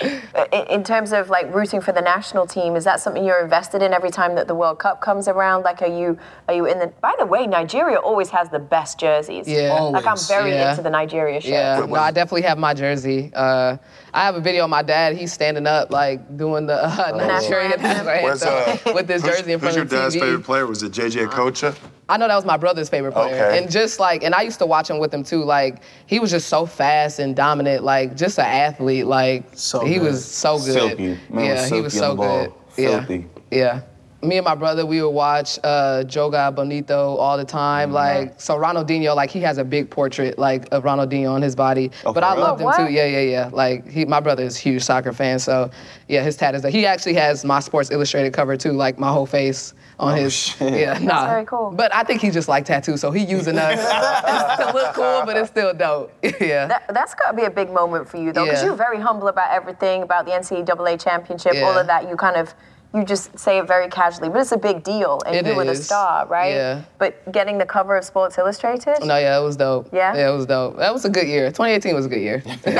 In, in terms of like rooting for the national team, is that something you're invested in every time that the World Cup comes around? Like, are you are you in the? By the way, Nigeria always has the best jerseys. Yeah. Like I'm Always. very Yeah. into the Nigeria shirt. Yeah, no, I definitely have my jersey. Uh, I have a video of my dad. He's standing up, like doing the uh, Nigerian national national Where's, uh, anthem with this jersey in Who's front your of the dad's T V. favorite player? Was it J J Okocha? I know that was my brother's favorite player. Okay. And just like, and I used to watch him with him too. Like, he was just so fast and dominant. Like, just an athlete. Like, So he good. was so good. Silky. Man yeah, was he was silky on so the ball. good. Yeah. Filthy. Yeah. Me and my brother, we would watch uh, Joga Bonito all the time. Like, so Ronaldinho, like, he has a big portrait, like, of Ronaldinho on his body. Oh, but for I real? loved him, Oh, too. what? Yeah, yeah, yeah. Like, he, my brother is a huge soccer fan, so, yeah, his tattoos. He actually has my Sports Illustrated cover, too, like, my whole face on Oh, his. shit. Yeah, nah. very cool. But I think he just like tattoos, so he using us to look cool, but it's still dope. yeah. That, that's got to be a big moment for you, though, because Yeah. you're very humble about everything, about the N C double A championship, all Yeah. of that. You kind of, you just say it very casually, but it's a big deal, and It you were the is. star, right? Yeah. But getting the cover of Sports Illustrated? No, yeah, it was dope. Yeah? Yeah, it was dope. That was a good year. twenty eighteen was a good year.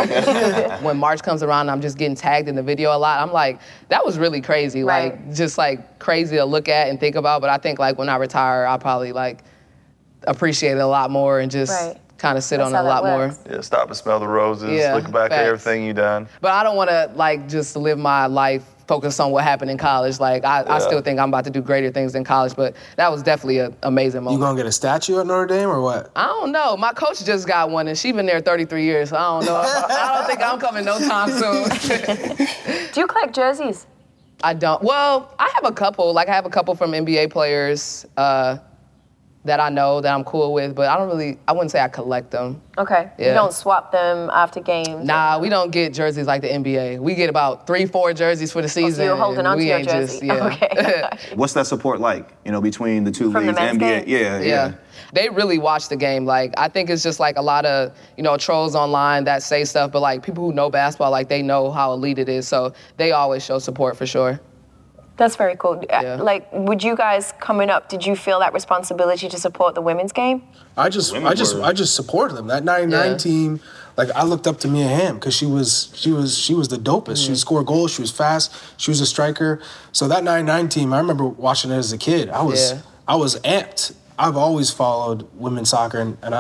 When March comes around and I'm just getting tagged in the video a lot, I'm like, that was really crazy. Right. Like, just like crazy to look at and think about. But I think like when I retire, I'll probably like appreciate it a lot more and just Right. kind of sit That's on it a how that lot more. works. Yeah, stop and smell the roses. Yeah, Look back facts. at everything you done. But I don't want to like just live my life focused on what happened in college. Like, I, I Yeah. still think I'm about to do greater things than college, but that was definitely an amazing You moment. gonna get a statue at Notre Dame or what? I don't know. My coach just got one, and she's been there thirty-three years, so I don't know. I don't think I'm coming no time soon. Do you collect jerseys? I don't. Well, I have a couple. Like, I have a couple from N B A players uh, that I know that I'm cool with, but I don't really, I wouldn't say I collect them. Okay. You Yeah. don't swap them after games? Nah, we don't get jerseys like the N B A. We get about three, four jerseys for the season. you're holding and on to we your ain't jersey. Just, yeah. Okay. What's that support like? You know, between the two From the leagues, men's N B A. game? Yeah, yeah. Yeah. They really watch the game. Like, I think it's just like a lot of, you know, trolls online that say stuff, but like people who know basketball, like they know how elite it is. So they always show support for sure. That's very cool. Uh, Yeah. Like, would you guys coming up, did you feel that responsibility to support the women's game? I just, Women I just, were- I just supported them. That ninety-nine Yeah. team, like I looked up to Mia Hamm because she was, she was, she was the dopest. She would score goals. She was fast. She was a striker. So that ninety-nine team, I remember watching it as a kid. I was, Yeah. I was amped. I've always followed women's soccer, and, and I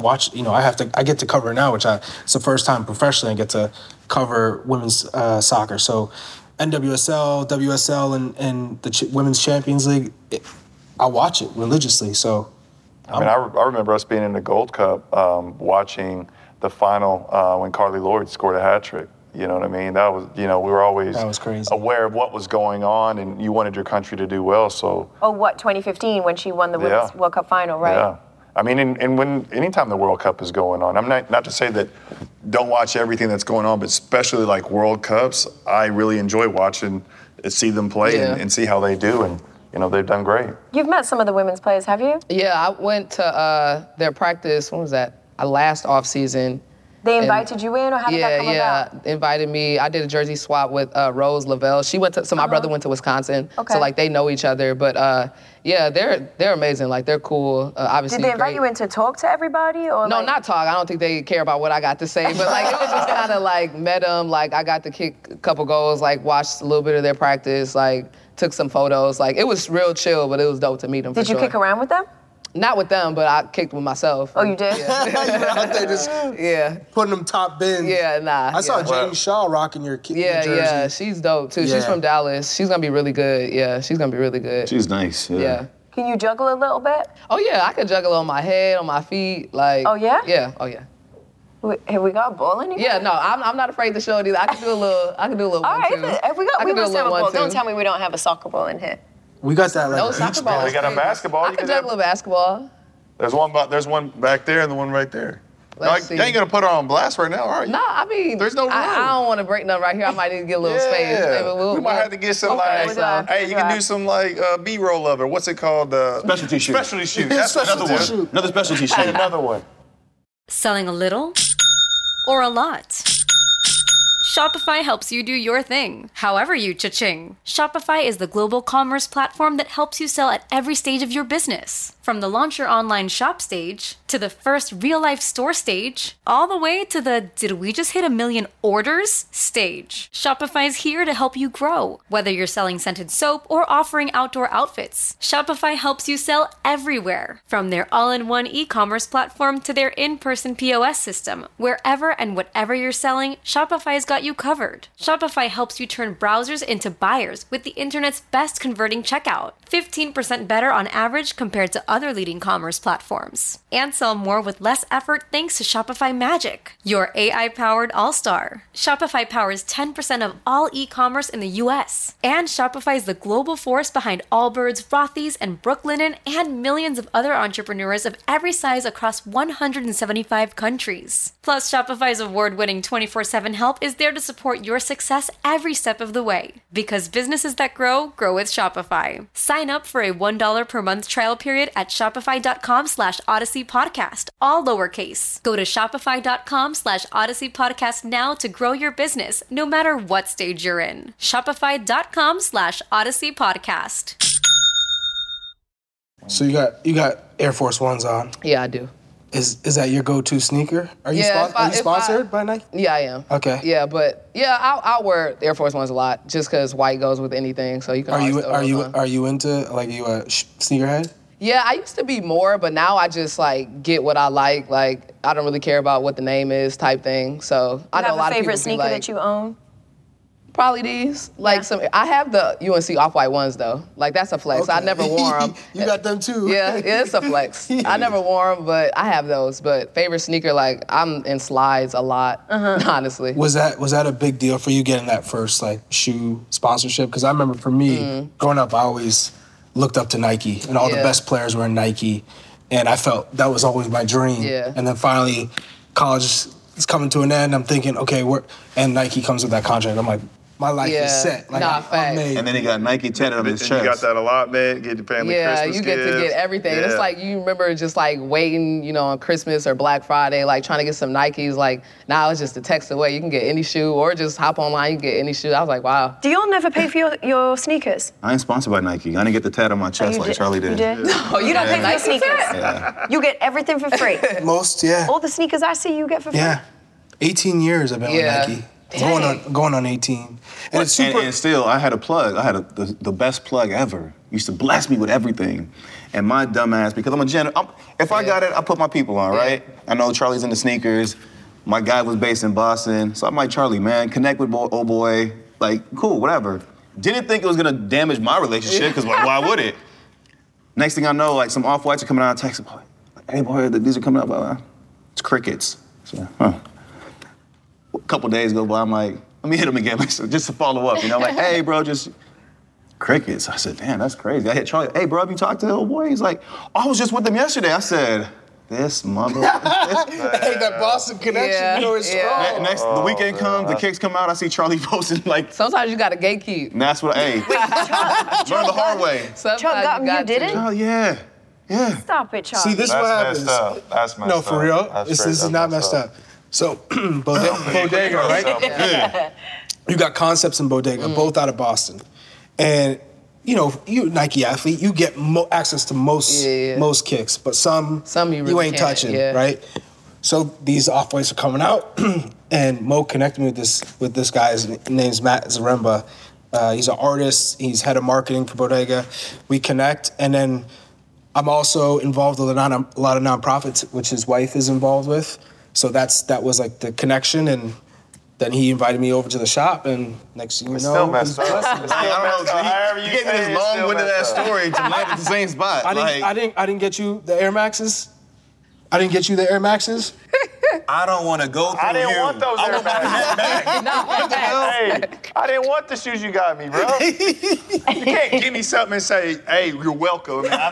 watch. You know, I have to. I get to cover it now, which I it's the first time professionally I get to cover women's uh, soccer. So, N W S L, W S L, and and the Ch- Women's Champions League, it, I watch it religiously. So, I mean, I, re- I remember us being in the Gold Cup, um, watching the final uh, when Carly Lloyd scored a hat trick. You know what I mean? That was, you know, we were always that was crazy. aware of what was going on, and you wanted your country to do well. So. Oh, what, twenty fifteen when she won the Women's Yeah. World Cup final, right? Yeah. I mean, and, and when anytime the World Cup is going on, I'm not not to say that don't watch everything that's going on, but especially like World Cups, I really enjoy watching, see them play Yeah. and, and see how they do, and you know they've done great. You've met some of the women's players, have you? Yeah, I went to uh, their practice. When was that? Uh, last off season. They invited you in, or how did yeah, that come yeah, about? invited me. I did a jersey swap with uh, Rose Lavelle. She went to, so my Uh-huh. brother went to Wisconsin. Okay. So like they know each other, but uh, yeah, they're they're amazing. Like they're cool. Uh, obviously, Did they invite great. you in to talk to everybody, or No, like... not talk. I don't think they care about what I got to say, but like it was just kind of like met them. Like I got to kick a couple goals. Like watched a little bit of their practice. Like took some photos. Like it was real chill, but it was dope to meet them. Did for you sure. kick around with them? Not with them, but I kicked with myself. Oh, you did? Yeah. You were out there just yeah. putting them top bins. Yeah, nah. I saw yeah. Jamie Shaw rocking your, ki- Yeah, your jersey. yeah, she's dope too. Yeah. She's from Dallas. She's gonna be really good. Yeah, she's gonna be really good. She's nice. Yeah. Yeah. Can you juggle a little bit? Oh yeah, I can juggle on my head, on my feet, like. Oh, yeah? Yeah. Oh yeah. Wait, have we got a ball in here? Yeah, no, I'm, I'm not afraid to show it either. I can do a little. I can do a little All one right, two. if we got, I we can do a must have a little ball. one, Don't two. tell me we don't have a soccer ball in here. We got that like No beach soccer ball. ball. We got a basketball. I You can can juggle a basketball. There's one. bu- There's one back there and the one right there. No, Let's you see. ain't gonna put her on blast right now, are you? No, I mean, There's no room. I, I don't want to break nothing right here. I might need to get a little yeah. space. Maybe we'll, we might we'll- have to get some okay, like, so- hey, you can do some like uh, B-roll of it. What's it called? Uh, Specialty shoot. Specialty shoot. That's Specialty another one. shoot. Another specialty shoot. Another one. Selling a little or a lot? Shopify helps you do your thing, however you cha-ching. Shopify is the global commerce platform that helps you sell at every stage of your business. From the launch your online shop stage, to the first real-life store stage, all the way to the did we just hit a million orders stage. Shopify's here to help you grow. Whether you're selling scented soap or offering outdoor outfits, Shopify helps you sell everywhere. From their all-in-one e-commerce platform to their in-person P O S system, wherever and whatever you're selling, Shopify's got you covered. Shopify helps you turn browsers into buyers with the internet's best converting checkout. fifteen percent better on average compared to other leading commerce platforms. And sell more with less effort thanks to Shopify Magic, your A I-powered all-star. Shopify powers ten percent of all e-commerce in the U S. And Shopify is the global force behind Allbirds, Rothy's, and Brooklinen, and millions of other entrepreneurs of every size across one hundred seventy-five countries. Plus, Shopify's award-winning twenty-four seven help is there to support your success every step of the way. Because businesses that grow, grow with Shopify. Sign up for a one dollar per month trial period at shopify.com slash Odyssey Podcast, all lowercase. Go to shopify.com slash Odyssey Podcast now to grow your business, no matter what stage you're in. Shopify.com slash Odyssey Podcast. So you got you got Air Force Ones on. Yeah, I do. Is is that your go-to sneaker? Are you, Yeah, spon- if I- are you if sponsored I- by Nike? Yeah, I am. Okay. Yeah, but yeah, I'll, I'll wear Air Force Ones a lot just because white goes with anything. So you can. Are always you throw are those you on. are you into like you a sh- sneakerhead? Yeah, I used to be more, but now I just like get what I like. Like I don't really care about what the name is, type thing. So I You know have a lot a of favorite people sneaker be like, that you own? Probably these. Like some. I have the U N C off-white ones though. Like that's a flex. I Okay. never wore them. You got them too. Yeah, yeah, it's a flex. I never wore them, but I have those. But favorite sneaker, like I'm in slides a lot, honestly. Was that was that a big deal for you getting that first like shoe sponsorship? Because I remember for me growing up, I always looked up to Nike, and all the Yeah. best players were in Nike, and I felt that was always my dream. Yeah. And then finally, college is coming to an end. I'm thinking, okay, we're and Nike comes with that contract. I'm like, my life Yeah. is set. Like Nah, I, I'm facts. made. And then he got Nike tatted on his And chest. you got that allotment, get your family Yeah, Christmas you get to gifts. get everything. Yeah. It's like you remember just like waiting, you know, on Christmas or Black Friday, like trying to get some Nikes. Like now it's just a text away. You can get any shoe or just hop online, you can get any shoe. I was like, wow. Do y'all never pay for your, your sneakers? I ain't sponsored by Nike. I didn't get the tat on my chest you like did- Charlie did. You did? Oh, you don't pay for your Nike sneakers. Yeah. You get everything for free. Most, yeah. All the sneakers I see, you get for free. Yeah. eighteen years I've been Yeah. with Nike. Going on going on eighteen. And it's And, super and still, I had a plug. I had a, the, the best plug ever. used to bless me with everything. And my dumb ass, because I'm a gen, I'm, if I got it, I put my people on, right? I know Charlie's into sneakers. My guy was based in Boston. So I'm like, Charlie, man, connect with boy, old boy. Like, cool, whatever. Didn't think it was gonna damage my relationship, because like, why would it? Next thing I know, like some off-whites are coming out, texting, like, hey boy, these are coming out, blah, blah. It's crickets. So, huh. A couple days go by, I'm like, let me hit him again, just to follow up, you know, like, hey bro, just crickets. I said, damn, that's crazy. I hit Charlie, hey bro, have you talked to the old boy? He's like, oh, I was just with them yesterday. I said, this mother. Hey, that Boston connection, Yeah, you know, is yeah. strong. Ne- Next, the weekend comes, the kicks come out, I see Charlie posting like. Sometimes you gotta gatekeep. And that's what, hey, learn the hard way. Sometimes Chuck got you him, you got didn't? Oh yeah, yeah. Stop it, Chuck. See, this is That's what happens. messed up. That's messed no, up. for real. That's This, straight- this is that's not messed messed up. So, Bodega, Bodega, right? Yeah. You got Concepts and Bodega, Mm. both out of Boston. And, you know, you Nike athlete, you get mo- access to most Yeah, yeah. most kicks, but some, Some you really ain't can't, touching, yeah. right? So these off-whites are coming out, and Mo connected me with this with this guy. His name's Matt Zaremba. Uh, he's an artist. He's head of marketing for Bodega. We connect, and then I'm also involved with a, non- a lot of nonprofits, which his wife is involved with. So that's that was like the connection, and then he invited me over to the shop, and next thing you It's know, still messed he's up. blessing It's us. still messed up. However You you gave me say this it, it's still long-winded ass messed up. story to land at the same spot. I didn't, like, I didn't, I didn't get you the Air Maxes. I didn't get you the Air Maxes. I don't want to go through I didn't you. want those I Air want my Max. hat back. Hey, I didn't want the shoes you got me, bro. You can't give me something and say, hey, you're welcome. I,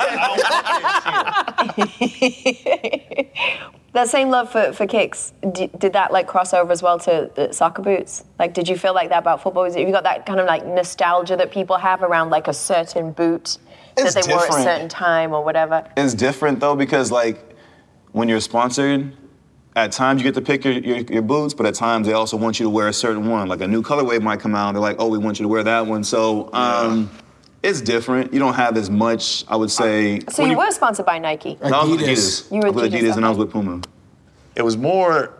I don't want that shit. That same love for, for kicks, did, did that like cross over as well to the soccer boots? Like, did you feel like that about football? Is it, have you got that kind of like nostalgia that people have around like a certain boot It's that they wore at a different. certain time or whatever? It's different though, because like when you're sponsored, at times you get to pick your, your, your boots, but at times they also want you to wear a certain one. Like a new colorway might come out, they're like, oh, we want you to wear that one. So um, it's different. You don't have as much, I would say. So you, were sponsored by Nike. No, I was with Adidas. You were I was with Adidas, Adidas and I okay. was with Puma. It was more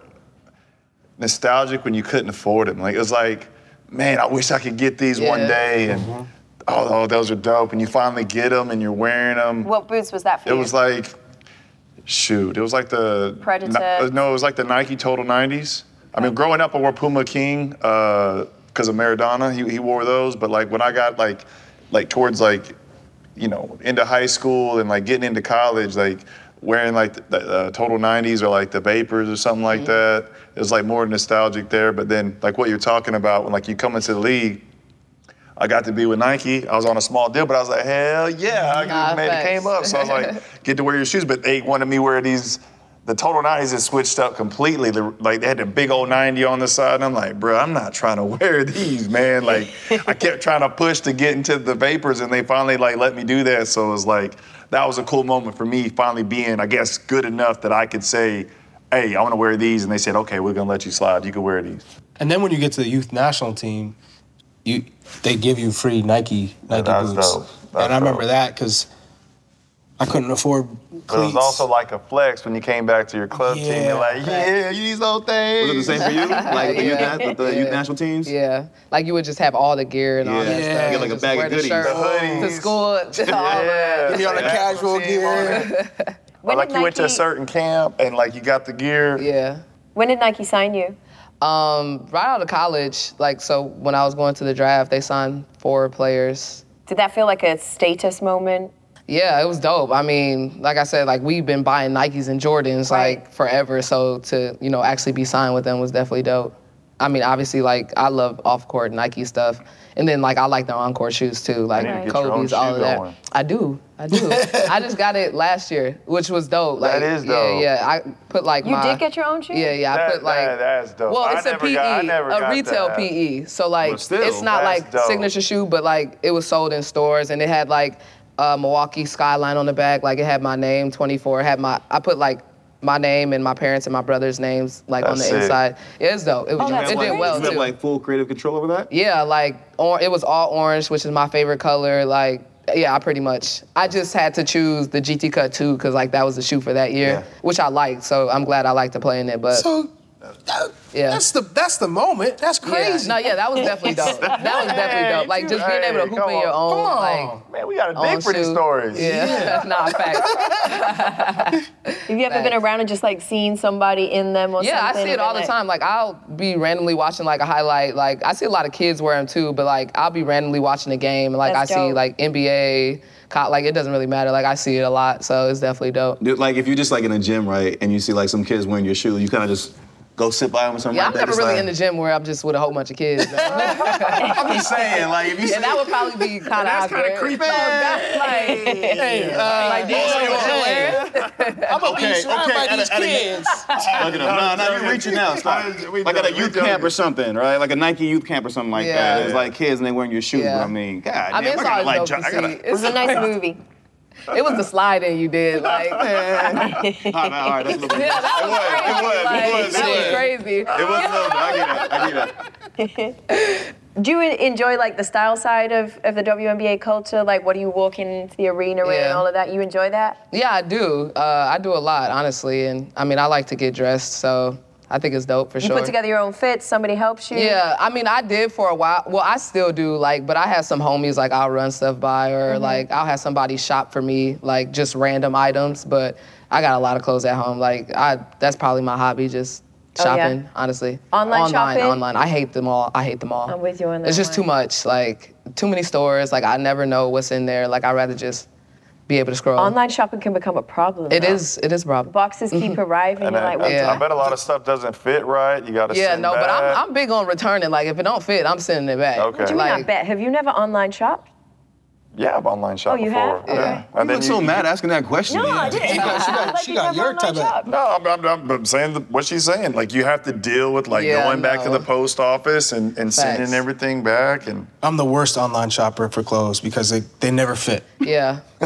nostalgic when you couldn't afford them. Like, it was like, man, I wish I could get these one Yeah. day. And oh, oh, those are dope. And you finally get them and you're wearing them. What boots was that for It you? was like, shoot, it was like the Predator. Ni- no, it was like the Nike Total nineties. I mean, growing up, I wore Puma King because of Maradona. He, he wore those, but like when I got like, like towards like, you know, into high school and like getting into college, like wearing like the, the uh, Total nineties or like the Vapors or something like that. It was like more nostalgic there. But then like what you're talking about when like you come into the league. I got to be with Nike. I was on a small deal, but I was like, hell yeah, I Nah, made it thanks. came up. So I was like, get to wear your shoes. But they wanted me to wear these, the Total nineties had switched up completely. The, like they had the big old ninety on the side. And I'm like, bro, I'm not trying to wear these, man. Like I kept trying to push to get into the Vapors and they finally like let me do that. So it was like, that was a cool moment for me finally being, I guess, good enough that I could say, hey, I want to wear these. And they said, okay, we're gonna let you slide. You can wear these. And then when you get to the youth national team, you they give you free Nike Nike that's boots. dope. That's and I remember dope. that because I couldn't afford But cleats. it was also like a flex when you came back to your club team. Yeah. You're like, yeah, you these old things. Was it the same for you? Like the, youth, Yeah. na- the, the youth national teams? Yeah, like you would just have all the gear and all that Yeah. stuff. Get like a Just bag of wear the goodies. shirt The hoodies. to school, just all that. Give me on the Yeah. casual Team gear. Or like did you went to a Nike- certain camp and like you got the gear. Yeah. When did Nike sign you? Um, right out of college, like so when I was going to the draft, they signed four players. Did that feel like a status moment? Yeah, it was dope. I mean, like I said, like we've been buying Nikes and Jordans Right. like forever, so to, you know, actually be signed with them was definitely dope. I mean, obviously, like I love off-court Nike stuff, and then like I like their on-court shoes too, like need to get your own Kobe's, all shoe of that. going. I do, I do. I just got it last year, which was dope. Like, That is dope. Yeah, yeah. I put like You my. did get your own shoes? Yeah, yeah. I That- put like. that- that's dope. Well, I it's a never P E, got- I never a got retail that. P E. So like, But still, it's not that's like dope. signature shoe, but like it was sold in stores, and it had like uh, Milwaukee skyline on the back. Like it had my name, twenty-four. It had my. I put like my name and my parents and my brother's names like on the That's sick. inside. Yeah, it's dope. It, was, Oh, that's it did great. well You have too. like full creative control over that? Yeah, like or, it was all orange, which is my favorite color. Like, yeah, I pretty much. I just had to choose the G T Cut two because like that was the shoe for that year, Yeah. which I liked. So I'm glad I like to play in it. But So That, Yeah. That's the that's the moment. That's crazy. Yeah. No, yeah, that was definitely dope. That was definitely Hey, dope. Like you- just being able to hey, hoop come in your on. own, Come on. like Man, we got to own dig for these shoe. stories. Yeah, nah, facts. Have you ever been around and just like seen somebody in them or Yeah, I something? see it all the like- time. Like I'll be randomly watching like a highlight. Like I see a lot of kids wear them too, but like I'll be randomly watching a game and like That's I see dope. like N B A, co- like it doesn't really matter. Like I see it a lot, so it's definitely dope. Dude, like if you're just like in a gym, right, and you see like some kids wearing your shoe, you kind of just go sit by them or something Yeah, like I'm that. never It's really like- in the gym where I'm just with a whole bunch of kids. I'm just saying, like if you Yeah, see that would probably be kind of That's awkward. kinda creepy. No, that's like, Hey, uh, like, do you know what you're wearing? I'm gonna Okay, be surrounded okay, by at a- these at a- kids. Look at them. No, no, you're reaching now. Stop. We Like at a joking, we youth camp joking. or something, right? Like a Nike youth camp or something like Yeah. that. It's like kids and they wearing your shoes. Yeah. But I mean, God, I mean, damn, it's I gotta, always like, dope jo- to I gotta, see. It was a nice movie. It was the slide in you did, like. all right, all right, that's a little bit. Yeah, that was It was, crazy. it was, Like, it that was. was crazy. It was a little bit. I get that. I get that. Do you enjoy like the style side of, of the W N B A culture? Like, what do you walk into the arena in and Yeah. all of that? You enjoy that? Yeah, I do. Uh, I do a lot, honestly, and I mean, I like to get dressed, so I think it's dope for You sure. put together your own fits. Somebody helps you. Yeah, I mean, I did for a while. Well, I still do, like, but I have some homies, like, I'll run stuff by, or, Mm-hmm. like, I'll have somebody shop for me, like, just random items, but I got a lot of clothes at home. Like, I that's probably my hobby, just Oh, yeah? shopping, honestly. Online online, shopping? Online, I hate them all. I hate them all. I'm with you on that It's just too one. much, like, too many stores. Like, I never know what's in there. Like, I'd rather just be able to scroll. Online shopping can become a problem. It though. is, it is a problem. Boxes keep arriving. And You're I, like, what I, Yeah. I bet a lot of stuff doesn't fit right. You got to Yeah, send no, but back. I'm, I'm big on returning. Like, if it don't fit, I'm sending it back. Okay. What do you mean I Like, bet? Have you never online shopped? Yeah, I've online shopped Oh, you before. have? Yeah. Okay. And You look so mad asking that question. No, I didn't. She got- she got- Like she you got never your online type of- shopped. No, I'm, I'm, I'm, I'm saying the, what she's saying. Like, you have to deal with, like, Yeah, going back to no. the post office and, and sending Facts. everything back. And I'm the worst online shopper for clothes because they, they never fit. yeah. you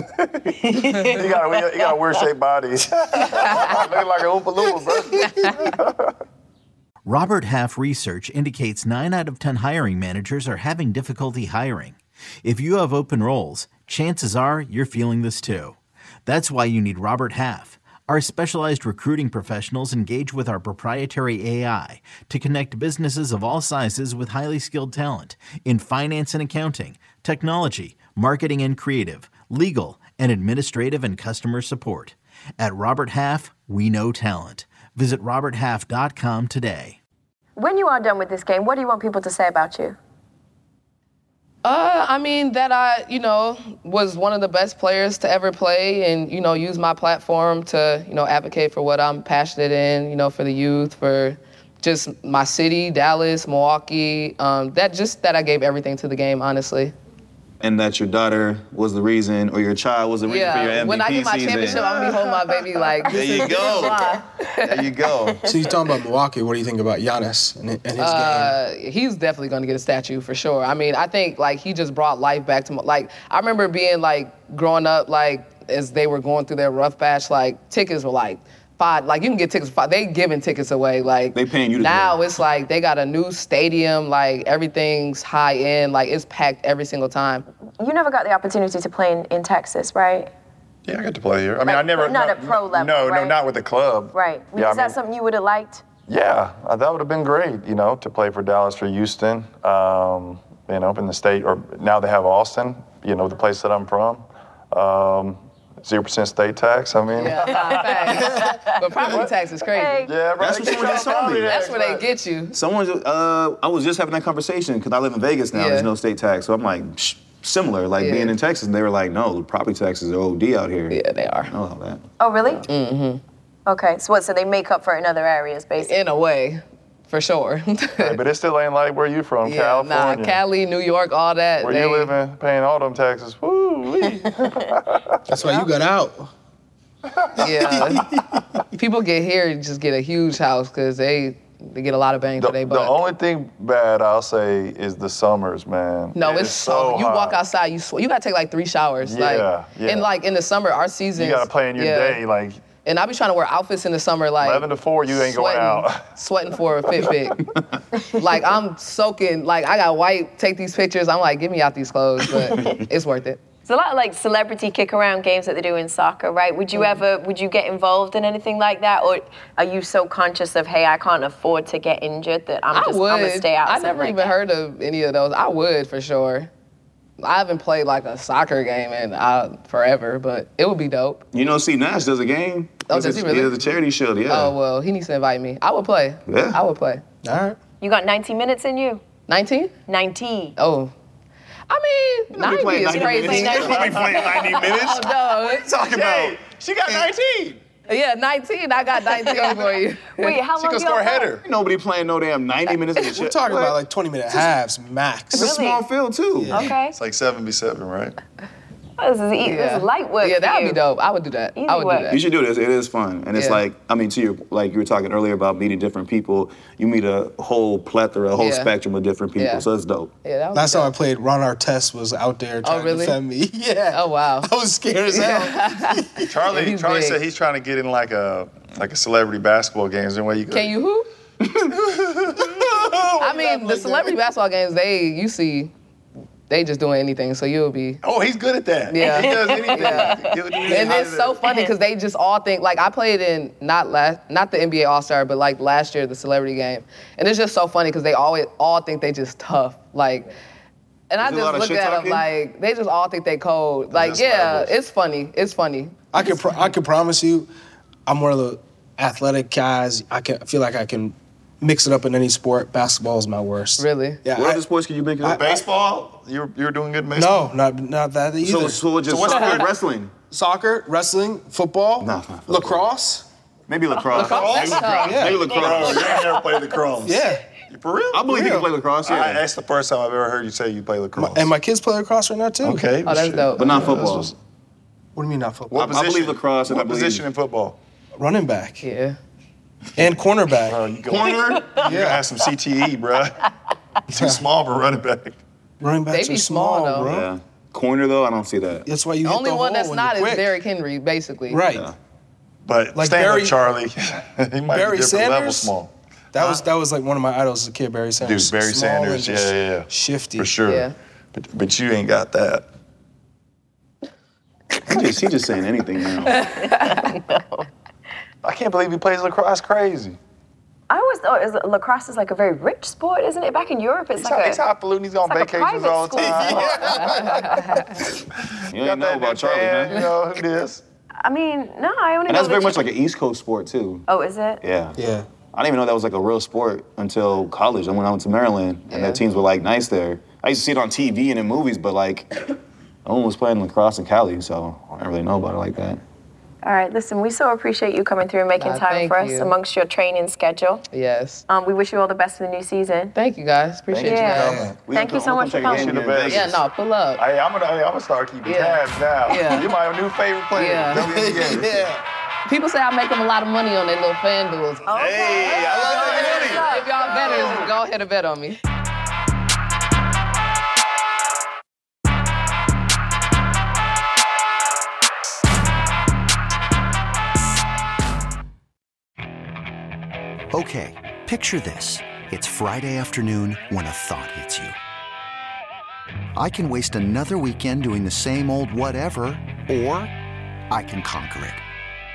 got you got weird shaped bodies. Looking like a Oompa Loompa, bro. Robert Half research indicates nine out of ten hiring managers are having difficulty hiring. If you have open roles, chances are you're feeling this too. That's why you need Robert Half. Our specialized recruiting professionals engage with our proprietary A I to connect businesses of all sizes with highly skilled talent in finance and accounting, technology, marketing and creative, legal, and administrative and customer support. At Robert Half, we know talent. Visit robert half dot com today. When you are done with this game, what do you want people to say about you? Uh, I mean that I, you know, was one of the best players to ever play, and you know, use my platform to, you know, advocate for what I'm passionate in, you know, for the youth, for just my city, Dallas, Milwaukee. Um, that just that I gave everything to the game, honestly. And that your daughter was the reason, or your child was the reason for your Yeah. M V P When I get my season. championship, I'm gonna be holding my baby like. There you go. There you go. So you're talking about Milwaukee. What do you think about Giannis and, and his game? Uh, he's definitely gonna get a statue for sure. I mean, I think like he just brought life back to my, like I remember being like growing up like as they were going through their rough patch, like tickets were like five, like you can get tickets for five. They giving tickets away, like They paying you to now go. it's like they got a new stadium, like everything's high end, like it's packed every single time. You never got the opportunity to play in, in Texas, right? Yeah, I got to play here. I mean, Like, I never. not no, at pro level, No, right? no, not with the club. Right. Yeah, Is I that mean- something you would have liked? Yeah, uh, that would have been great, you know, to play for Dallas or Houston, um, you know, up in the state, or now they have Austin, you know, the place that I'm from. Um, Zero percent state tax. I mean, Yeah, facts. But property tax is crazy. yeah, right. That's what someone just told me. That's where they get you. Someone, uh, I was just having that conversation because I live in Vegas now. Yeah. There's no state tax, so I'm like, Psh, similar, like Yeah. being in Texas. And they were like, no, the property taxes are O D out here. Yeah, they are. I know all that. Oh, really? Mm-hmm. Okay, so what? So they make up for it in other areas, basically. In a way, for sure. Hey, but it still ain't like where you from, yeah, California. nah, Cali, New York, all that. Where they, you living, paying all them taxes. Woo! That's why you got out. Yeah. People get here and just get a huge house because they they get a lot of bang The, for their the buck. only thing bad I'll say is the summers, man. No, It it's is so. You hot. walk outside, you sweat. You gotta take like three showers. Yeah, like, yeah. And like in the summer, our season. You gotta plan your day, like And I be trying to wear outfits in the summer, like eleven to four. You ain't going sweating, out. sweating for a Fitbit. Like I'm soaking. Like I got white. Take these pictures. I'm like, get me out these clothes, but it's worth it. There's a lot of like celebrity kick around games that they do in soccer, right? Would you mm. ever, would you get involved in anything like that? Or are you so conscious of, hey, I can't afford to get injured that I'm just, I'm gonna stay out? I never even heard of any of those. I would for sure. I haven't played like a soccer game in uh, forever, but it would be dope. You know, see, Nash does a game. Oh, does he really? He does a charity shield, yeah. Oh, well, he needs to invite me. I would play. Yeah. I would play. All right. You got ninety minutes in you? nineteen? nineteen. Oh. I mean, ninety is crazy. You don't be playing ninety minutes. Oh, no. What are you talking about? She got nineteen. Yeah, nineteen. I got nineteen for you. Wait, how she long can do score a y'all header. Ain't nobody playing no damn ninety minutes of shit. We're talking What? about like twenty minute halves max. It's a small field, too. Yeah. Okay. It's like seven v seven, right? Oh, this, is, e- this is light work. Yeah, that for would you. be dope. I would do that. Easy I would work. do that. You should do this. It is fun. And it's Yeah. like, I mean, to your, like you were talking earlier about meeting different people, you meet a whole plethora, a whole Yeah. spectrum of different people. Yeah. So it's dope. Yeah, that would Last be time I dope. played, Ron Artest was out there trying Oh, really? to defend me. Yeah. Oh, wow. I was scared as hell. Charlie, Yeah, he's Charlie big. said he's trying to get in like a like a celebrity basketball games. And where you go? Can you who? I mean, the celebrity basketball games, they, you see, they just doing anything, so you'll be. Oh, he's good at that. Yeah. He does anything. Yeah. He'll do anything. And it's so funny because they just all think, like I played in, not last, not the N B A All-Star, but like last year, the celebrity game. And it's just so funny because they always all think they just tough. Like, and I Is it a lot just of look shit at them talking? like, they just all think they cold. Like, That's yeah, hilarious. it's funny. It's funny. I can pro- I can promise you, I'm one of the athletic guys. I can I feel like I can mix it up in any sport. Basketball is my worst. Really? Yeah. What I- other sports can you make it up? Baseball? You're you're doing good in baseball? no, not not that either. So, so just So what's soccer, good? wrestling. Soccer, wrestling, football, No, not football. lacrosse. Maybe lacrosse. Lacrosse? Maybe lacrosse. Yeah. Maybe Bro, lacrosse. you ain't never played lacrosse. Yeah. You for real? I believe you real. can play lacrosse, yeah. I, that's the first time I've ever heard you say you play lacrosse. And my kids play lacrosse right now too. Okay. Oh, that's shit. dope. But not Yeah, football. that's what's- What do you mean not football? What I- I position? believe lacrosse and What I believe- position in football? Running back Yeah. and cornerback. Bro, you go, Corner? You gotta have some C T E, bro. Too small for running back. Running backs They be are small, small, though. bro. Yeah. Corner, though, I don't see that. That's why you The hit only the one hole that's when not you're is quick. Derrick Henry, basically. Right. Yeah. But Like stand Barry- up, Charlie. he might Barry be different level Sanders? small. That was that was like one of my idols as a kid, Barry Sanders. Dude, Barry Small Sanders, and yeah, just yeah, yeah. shifty. For sure. Yeah. But, but you ain't got that. He just, he just saying anything now. I can't believe he plays lacrosse. That's crazy. I always thought is lacrosse is like a very rich sport, isn't it? Back in Europe, it's He's, like how, a, he's highfalutin. He's on it's like a vacations private all the time. You Got ain't know that about Charlie, band, man. You know who this? I mean, no, I only And know that's very that much you- like an East Coast sport, too. Oh, is it? Yeah. Yeah. I didn't even know that was like a real sport until college. And when I went to Maryland, and Yeah. the teams were like nice there. I used to see it on T V and in movies, but like, no one was playing lacrosse in Cali, so I didn't really know about it like that. All right, listen, we so appreciate you coming through and making Nah, time thank for us you. amongst your training schedule. Yes. Um, we wish you all the best in the new season. Thank you, guys. Appreciate you Yeah. guys. We Thank gonna you so come- much for we'll come check coming. your game in Yeah, Vegas. Yeah, no, pull up. Hey, I'm gonna, I'm gonna start keeping Yeah. tabs now. Yeah. You're my new favorite player. Yeah. W N B A. Yeah. People say I make them a lot of money on their little fan duels. Hey, I love that. If y'all betters, go ahead and bet on me. Okay, picture this. It's Friday afternoon when a thought hits you. I can waste another weekend doing the same old whatever, or I can conquer it.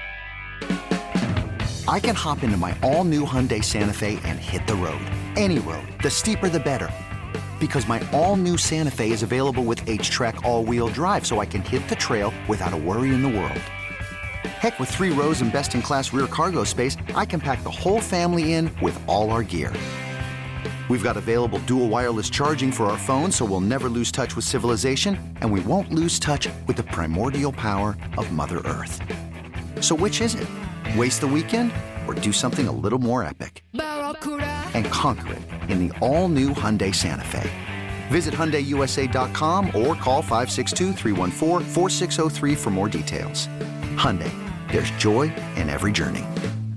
I can hop into my all-new Hyundai Santa Fe and hit the road. Any road. The steeper, the better. Because my all-new Santa Fe is available with H-Track all-wheel drive, so I can hit the trail without a worry in the world. Heck, with three rows and best-in-class rear cargo space, I can pack the whole family in with all our gear. We've got available dual wireless charging for our phones, so we'll never lose touch with civilization, and we won't lose touch with the primordial power of Mother Earth. So which is it? Waste the weekend or do something a little more epic? And conquer it in the all-new Hyundai Santa Fe. Visit Hyundai U S A dot com or call five six two, three one four, four six zero three for more details. Hyundai, there's joy in every journey.